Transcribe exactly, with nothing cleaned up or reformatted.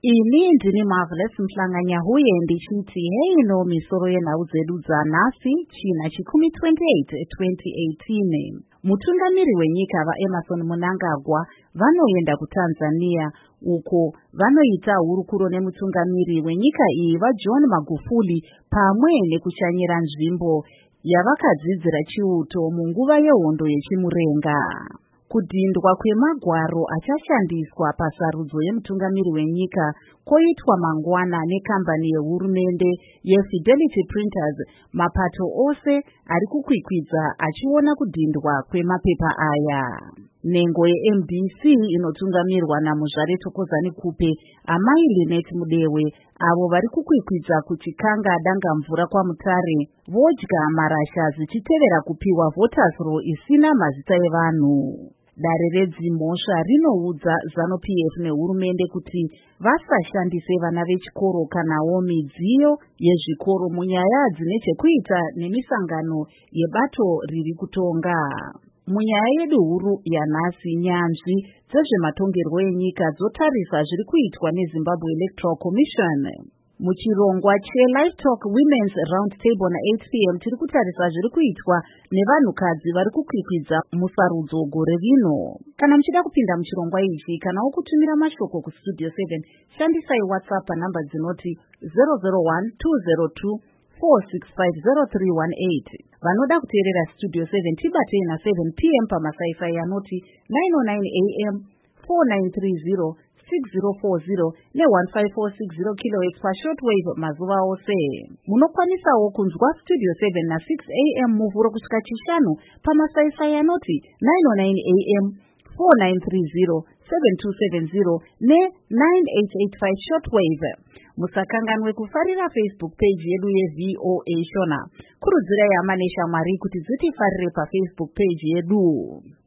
Ini ndini Marvelous Mhlanganya huye ndichithi hey no misoro yenhau dzedu dzanhasi china chikumi twenty-eight twenty eighteen. Mutungamiri wenyika vaEmmerson Mnangagwa vanoenda kuTanzania uko vanoita hurukuro nemutungamiri wenyika iyi vaJohn Magufuli pamwe nekushanyira nzvimbo yavakadzidzira chiuto munguva yehondo yechimurenga. Kudhindwa kwemagwaro achashandiswa pasarudzo yemutungamiri wenyika koitwa mangwana nekambani yehurumende yeFidelity Printers. Mapato ose ari kukwikwidza achiona kudhindwa kwemapepa aya. Nengo yeM D C inotungamirwa naMuzvare Thokozani Kupe, Amai Linet Mudewe, avo vari kukwikwidza kuchikanga danga mvura kwaMutare vodya marasha zichitevera kupiwa voters roll isina mazita evanhu. Dare redzimhosva rinoudza ZANU P F nehurumende kuti vasashandise vana vechikoro kanawo midziyo yezvikoro munyaya dzine chekuita nemisangano yebato riri kutonga. Munyaya yedu huru yanhasi, nyanzvi dzezvematongerwo enyika dzotarisa zviri kuitwa neZimbabwe Electoral Commission. Muchirongwa cheLivetalk Women's Roundtable na-eight p m tiri kutarisa zviri kuitwa nevanhukadzi vari kukwikwidza musarudzo gore rino. Kana muchida kupinda muchirongwa ichi kanawo kutumira mashoko kustudio seven, shandisai WhatsApp panhamba dzinoti zero zero one two zero two four six five zero three one eight. Vanoda kuteerera Studio seven tibatei na seven p m pamasaisai anoti nine oh nine a m four nine three zero six zero four zero ne one five four six zero kilohertz pashortwave mazuva ose. Munokwanisawo kunzwa Studio seven na six a m muvhuro kusvika chishanu pamasaisai anoti nine oh nine a m four nine three zero seven two seven zero ne nine eight eight five shortwave. Musakanganwe kufarira Facebook page yedu yeV O A Shona. Kurudzirai hama neshamwari kuti dzitifarire paFacebook page yedu.